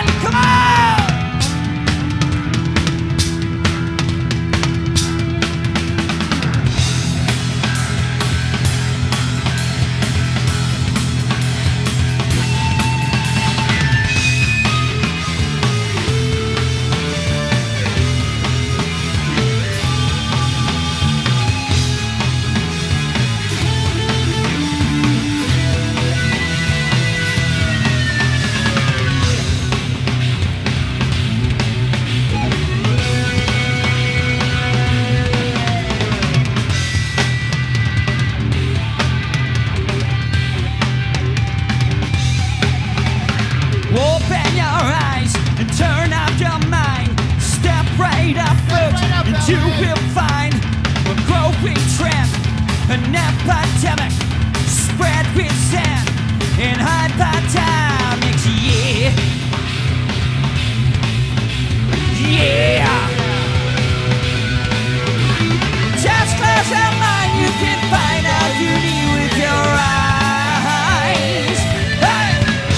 Come on! Open your eyes and turn off your mind. Step right up foot and you will find a growing trend, an epidemic spread with sand and hypodermics. Yeah, yeah. Just close your mind, you can find out beauty with your eyes. Hey!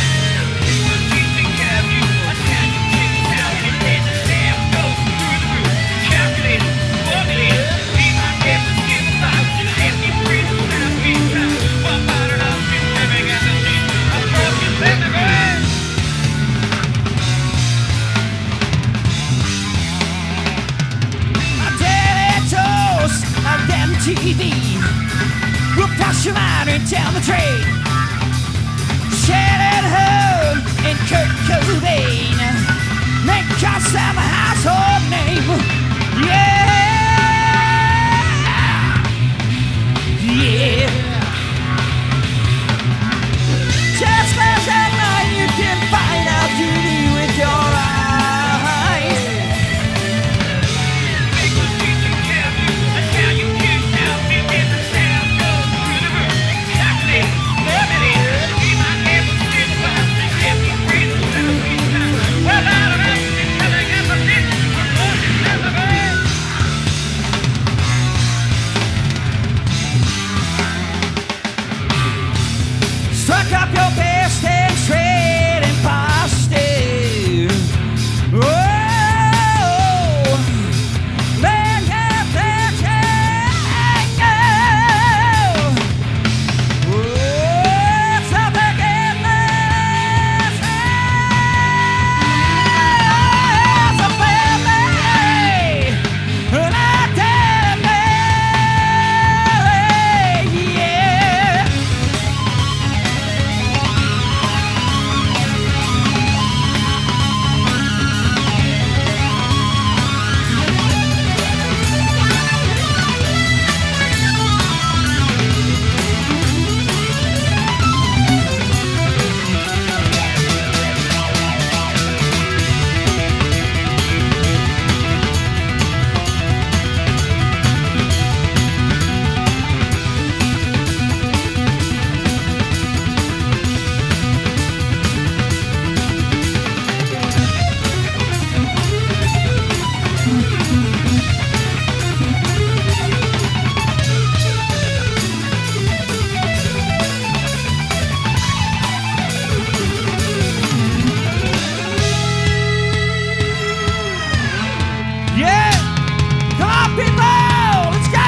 TV will flush your mind and down the drain. Shannon Hoon and Kurt Cobain make yourself a household name. Yeah, yeah. Just close your mind, you can find out beauty with your eyes. Struck up your best and straight and positive. Oh, man, yeah, oh, something in this house, a family, and I didn't marry, yeah. Yeah! Come on, people! Let's go!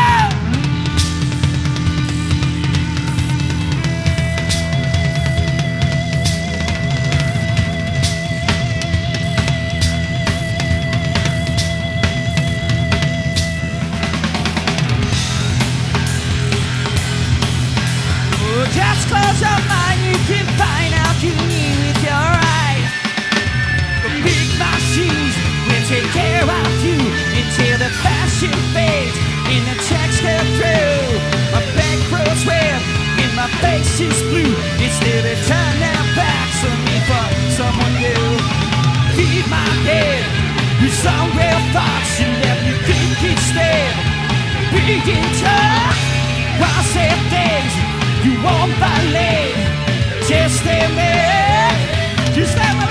Oh, just close your mind, you can find out you need with your eyes. The big machines will take care of you until the fashion fades and the checks go through. My back grows red and my face is blue. Instead of turn their backs on me for someone new. Feed my head with some real thoughts and let me think instead. Being tough, while say things you won't believe. Just let me